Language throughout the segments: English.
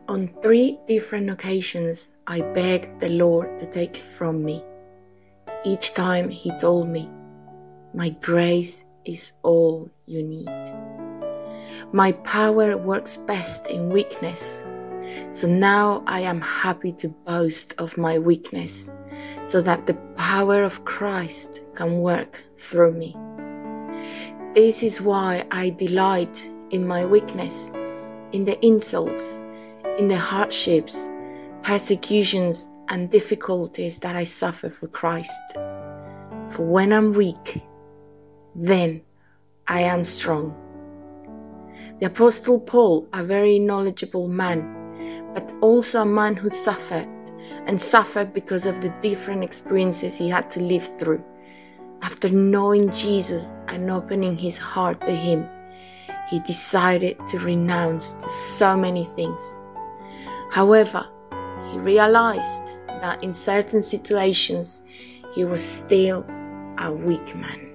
On 3 different occasions, I begged the Lord to take it from me. Each time he told me, "My grace is all you need. My power works best in weakness. So now I am happy to boast of my weakness, so that the power of Christ can work through me. This is why I delight in my weakness, in the insults, in the hardships, persecutions, and difficulties that I suffer for Christ. For when I'm weak, then I am strong." The Apostle Paul, a very knowledgeable man, but also a man who suffered because of the different experiences he had to live through. After knowing Jesus and opening his heart to him, he decided to renounce so many things. However, he realized that in certain situations, he was still a weak man.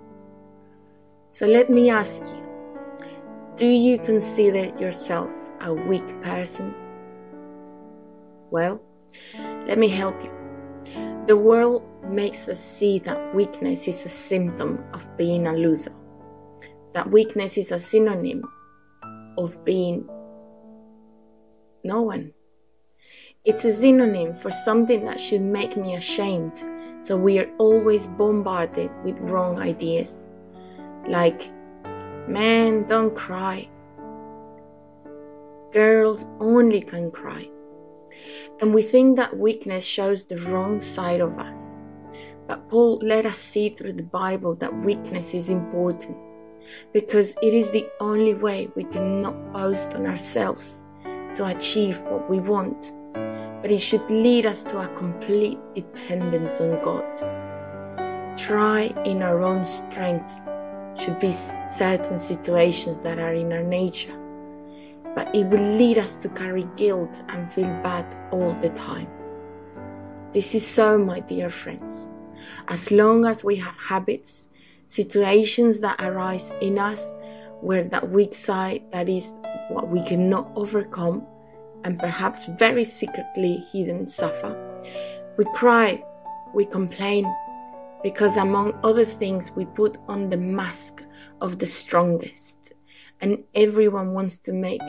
So let me ask you, do you consider yourself a weak person? Well, let me help you. The world makes us see that weakness is a symptom of being a loser. That weakness is a synonym of being no one. It's a synonym for something that should make me ashamed. So we are always bombarded with wrong ideas. Like, "Men don't cry. Girls only can cry." And we think that weakness shows the wrong side of us. But Paul let us see through the Bible that weakness is important, because it is the only way we can not boast on ourselves to achieve what we want, but it should lead us to a complete dependence on God. Try in our own strength should be certain situations that are in our nature, but it will lead us to carry guilt and feel bad all the time. This is so, my dear friends. As long as we have habits, situations that arise in us where that weak side, that is what we cannot overcome, and perhaps very secretly hidden suffer, we cry, we complain, because among other things we put on the mask of the strongest, and everyone wants to make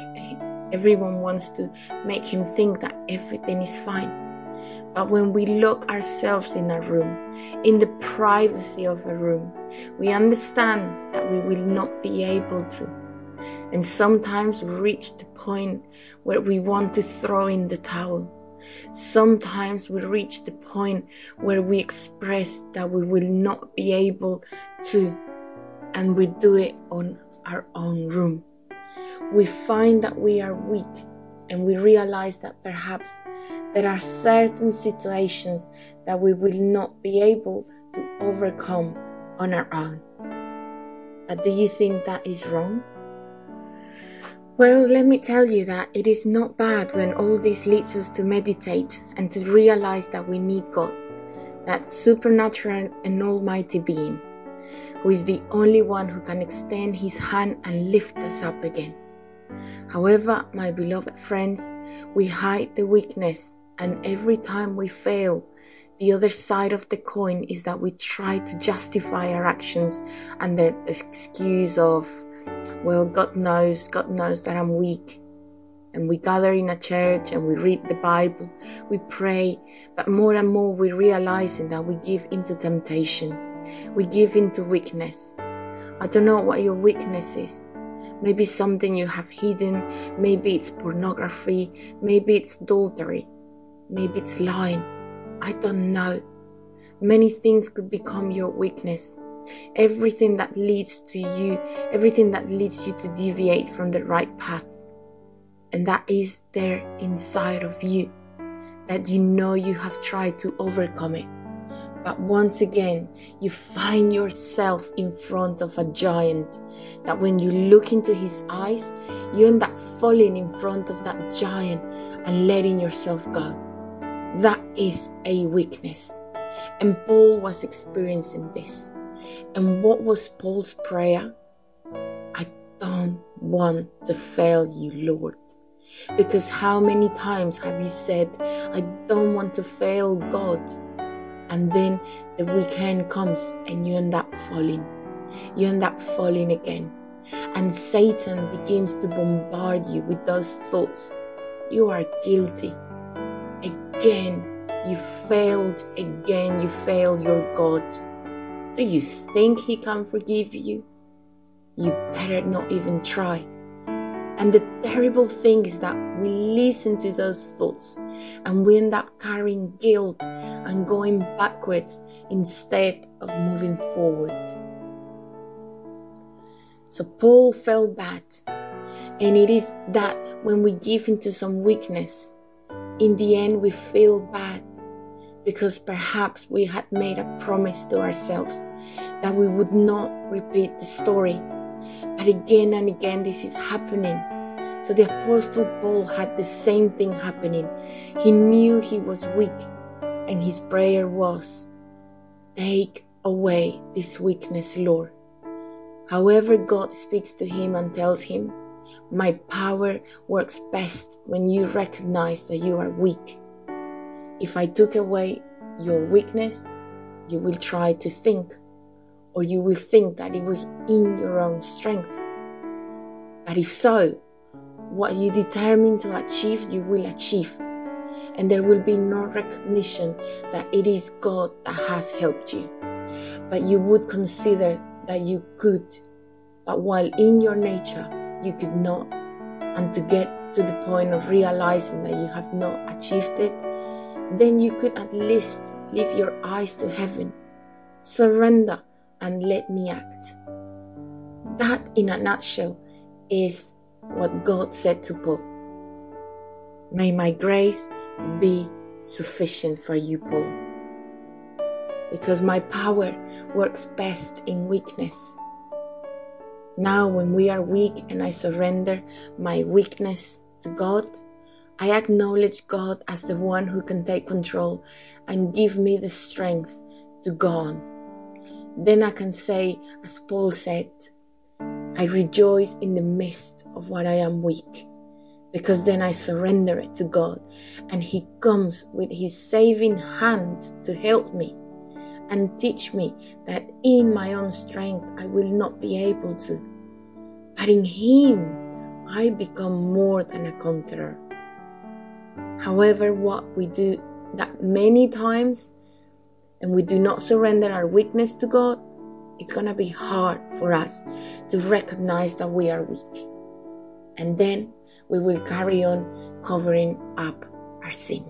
him think that everything is fine. But when we look ourselves in a room, in the privacy of a room, we understand that we will not be able to. And sometimes we reach the point where we want to throw in the towel. Sometimes we reach the point where we express that we will not be able to, and we do it on our own room. We find that we are weak, and we realize that perhaps there are certain situations that we will not be able to overcome on our own. But do you think that is wrong? Well, let me tell you that it is not bad when all this leads us to meditate and to realize that we need God, that supernatural and almighty being, who is the only one who can extend his hand and lift us up again. However, my beloved friends, we hide the weakness, and every time we fail, the other side of the coin is that we try to justify our actions under the excuse of, well, God knows that I'm weak. And we gather in a church and we read the Bible, we pray, but more and more we're realizing that we give into temptation. We give into weakness. I don't know what your weakness is. Maybe something you have hidden, maybe it's pornography, maybe it's adultery, maybe it's lying. I don't know. Many things could become your weakness. Everything that leads you to deviate from the right path. And that is there inside of you, that you know you have tried to overcome it. But once again, you find yourself in front of a giant, that when you look into his eyes, you end up falling in front of that giant and letting yourself go. That is a weakness. And Paul was experiencing this. And what was Paul's prayer? "I don't want to fail you, Lord." Because how many times have you said, I don't want to fail God? And then the weekend comes and you end up falling. You end up falling again. And Satan begins to bombard you with those thoughts. You are guilty. Again, you failed. Again, you failed your God. Do you think He can forgive you? You better not even try. And the terrible thing is that we listen to those thoughts and we end up carrying guilt and going backwards instead of moving forward. So Paul felt bad. And it is that when we give into some weakness, in the end we feel bad because perhaps we had made a promise to ourselves that we would not repeat the story. But again and again this is happening. So the Apostle Paul had the same thing happening. He knew he was weak and his prayer was, take away this weakness, Lord. However, God speaks to him and tells him, my power works best when you recognize that you are weak. If I took away your weakness, you will try to think, or you will think that it was in your own strength. But if so, what you determine to achieve, you will achieve. And there will be no recognition that it is God that has helped you. But you would consider that you could, but while in your nature you could not. And to get to the point of realizing that you have not achieved it, then you could at least lift your eyes to heaven, surrender and let me act. That in a nutshell is what God said to Paul. May my grace be sufficient for you, Paul. Because my power works best in weakness. Now when we are weak and I surrender my weakness to God, I acknowledge God as the one who can take control and give me the strength to go on. Then I can say, as Paul said, I rejoice in the midst of what I am weak, because then I surrender it to God and He comes with His saving hand to help me and teach me that in my own strength I will not be able to. But in Him I become more than a conqueror. However, what we do that many times and we do not surrender our weakness to God, it's going to be hard for us to recognize that we are weak. And then we will carry on covering up our sin.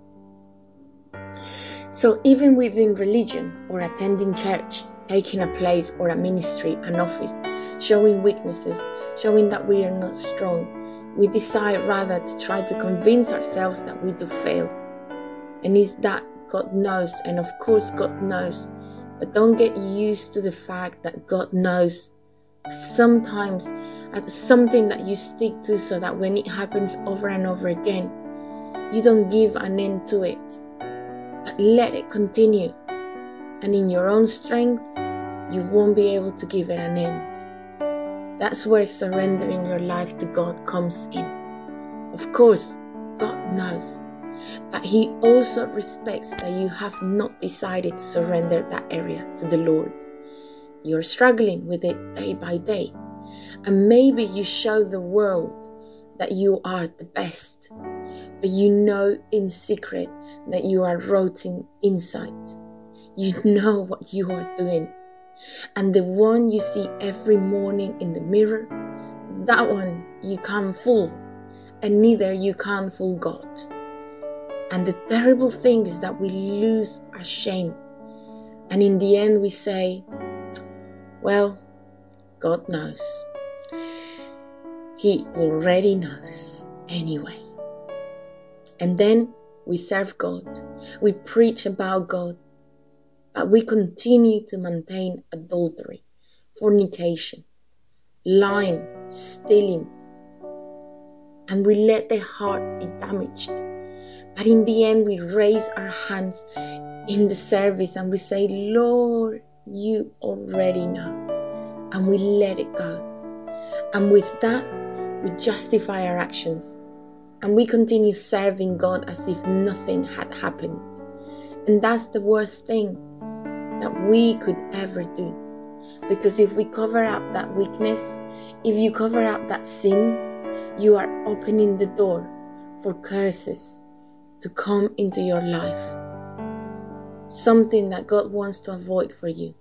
So even within religion or attending church, taking a place or a ministry, an office, showing weaknesses, showing that we are not strong, we decide rather to try to convince ourselves that we do fail. And it's that God knows, and of course God knows, but don't get used to the fact that God knows. Sometimes it's something that you stick to so that when it happens over and over again, you don't give an end to it, but let it continue. And in your own strength, you won't be able to give it an end. That's where surrendering your life to God comes in. Of course, God knows, but He also respects that you have not decided to surrender that area to the Lord. You're struggling with it day by day. And maybe you show the world that you are the best, but you know in secret that you are rotting inside. You know what you are doing. And the one you see every morning in the mirror, that one you can't fool, and neither you can't fool God. And the terrible thing is that we lose our shame. And in the end we say, well, God knows. He already knows anyway. And then we serve God. We preach about God. But we continue to maintain adultery, fornication, lying, stealing. And we let the heart be damaged. But in the end, we raise our hands in the service and we say, Lord, you already know. And we let it go. And with that, we justify our actions. And we continue serving God as if nothing had happened. And that's the worst thing that we could ever do. Because if we cover up that weakness, if you cover up that sin, you are opening the door for curses to come into your life. Something that God wants to avoid for you.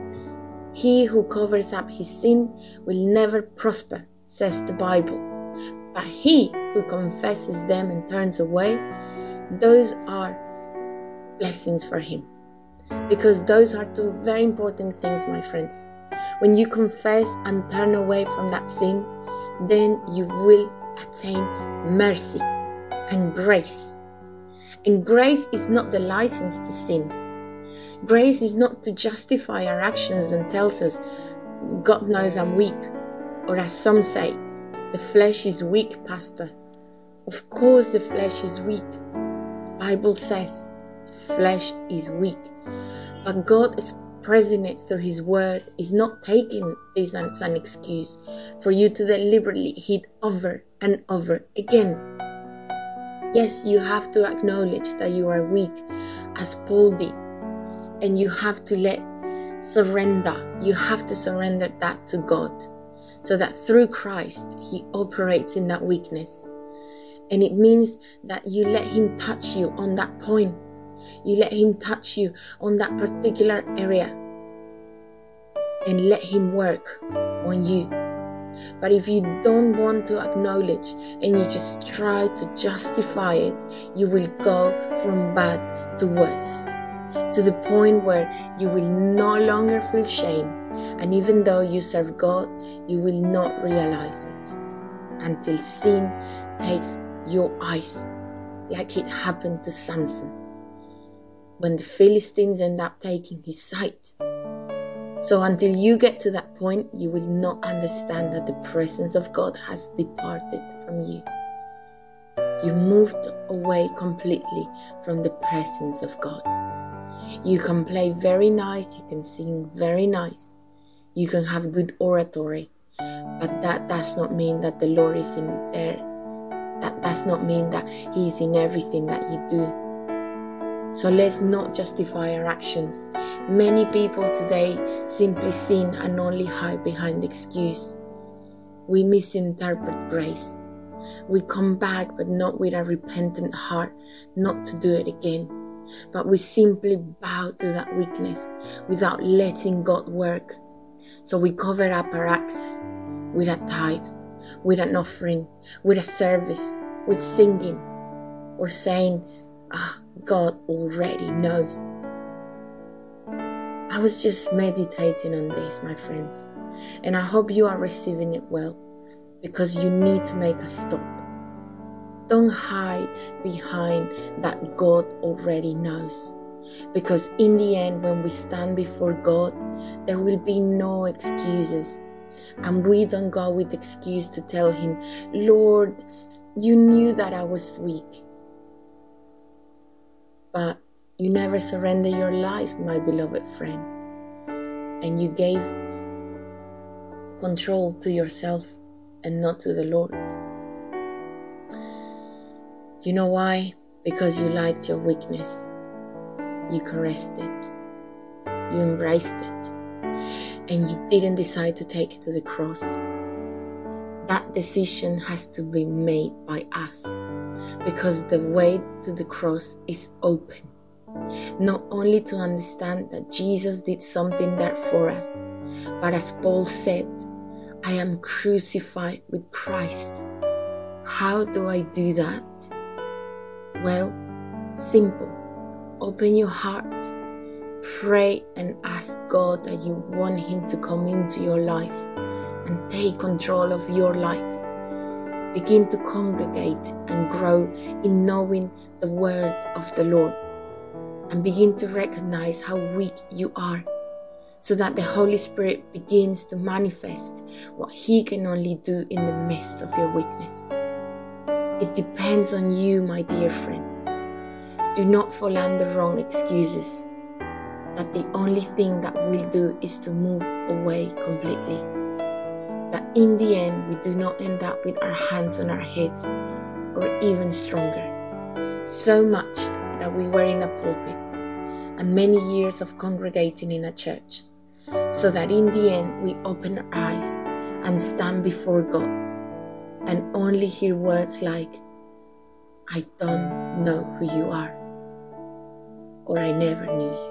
He who covers up his sin will never prosper, says the Bible. But he who confesses them and turns away, those are blessings for him. Because those are two very important things, my friends. When you confess and turn away from that sin, then you will attain mercy and grace. And grace is not the license to sin. Grace is not to justify our actions and tells us, God knows I'm weak. Or as some say, the flesh is weak, Pastor. Of course the flesh is weak. The Bible says flesh is weak. But God is present it through his word, is not taking this as an excuse for you to deliberately hit over and over again. Yes, you have to acknowledge that you are weak, as Paul did, and you have to surrender. You have to surrender that to God, so that through Christ, he operates in that weakness. And it means that you let him touch you on that point. You let him touch you on that particular area and let him work on you. But if you don't want to acknowledge and you just try to justify it, you will go from bad to worse, to the point where you will no longer feel shame. And even though you serve God, you will not realize it until sin takes your eyes, like it happened to Samson, when the Philistines end up taking his sight. So until you get to that point, you will not understand that the presence of God has departed from you. You moved away completely from the presence of God. You can play very nice, you can sing very nice, you can have good oratory, but that does not mean that the Lord is in there. That does not mean that he is in everything that you do. So let's not justify our actions. Many people today simply sin and only hide behind the excuse. We misinterpret grace. We come back, but not with a repentant heart, not to do it again. But we simply bow to that weakness without letting God work. So we cover up our acts with a tithe, with an offering, with a service, with singing, or saying, God already knows. I was just meditating on this, my friends, and I hope you are receiving it well, because you need to make a stop. Don't hide behind that God already knows, because in the end, when we stand before God, there will be no excuses, and we don't go with excuse to tell him, Lord, you knew that I was weak. But you never surrender your life, my beloved friend. And you gave control to yourself and not to the Lord. You know why? Because you liked your weakness. You caressed it. You embraced it. And you didn't decide to take it to the cross. That decision has to be made by us. Because the way to the cross is open. Not only to understand that Jesus did something there for us, but as Paul said, I am crucified with Christ. How do I do that? Well, simple. Open your heart. Pray and ask God that you want him to come into your life and take control of your life. Begin to congregate and grow in knowing the word of the Lord. And begin to recognize how weak you are, so that the Holy Spirit begins to manifest what he can only do in the midst of your weakness. It depends on you, my dear friend. Do not fall under wrong excuses, that the only thing that we'll do is to move away completely. That in the end, we do not end up with our hands on our heads or even stronger. So much that we were in a pulpit and many years of congregating in a church, so that in the end we open our eyes and stand before God and only hear words like, "I don't know who you are," or "I never knew you."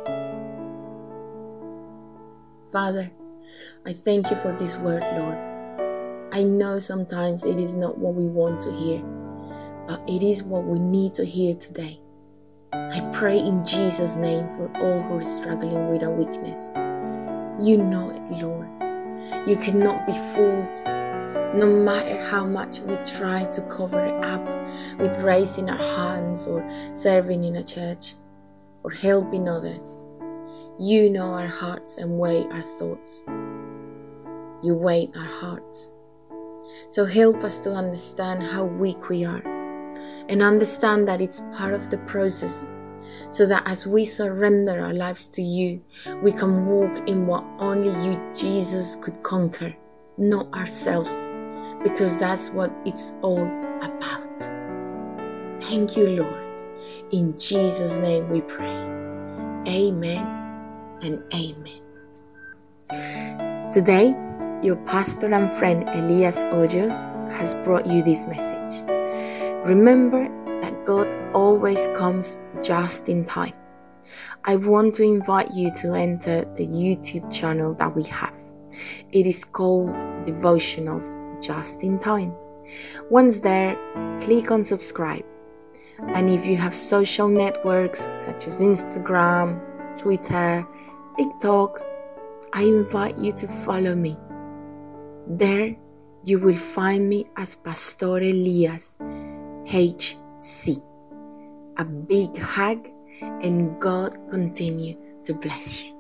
Father, I thank you for this word, Lord. I know sometimes it is not what we want to hear, but it is what we need to hear today. I pray in Jesus' name for all who are struggling with a weakness. You know it, Lord. You cannot be fooled. No matter how much we try to cover it up with raising our hands or serving in a church or helping others, you know our hearts and weigh our thoughts. You weigh our hearts. So help us to understand how weak we are and understand that it's part of the process, so that as we surrender our lives to you, we can walk in what only you, Jesus, could conquer, not ourselves, because that's what it's all about. Thank you, Lord. In Jesus' name we pray. Amen and amen. Today, your pastor and friend Elias Hoyos has brought you this message. Remember that God always comes just in time. I want to invite you to enter the YouTube channel that we have. It is called Devotionals Just in Time. Once there, click on subscribe. And if you have social networks such as Instagram, Twitter, TikTok, I invite you to follow me. There you will find me as Pastor Elias HC. A big hug, and God continue to bless you.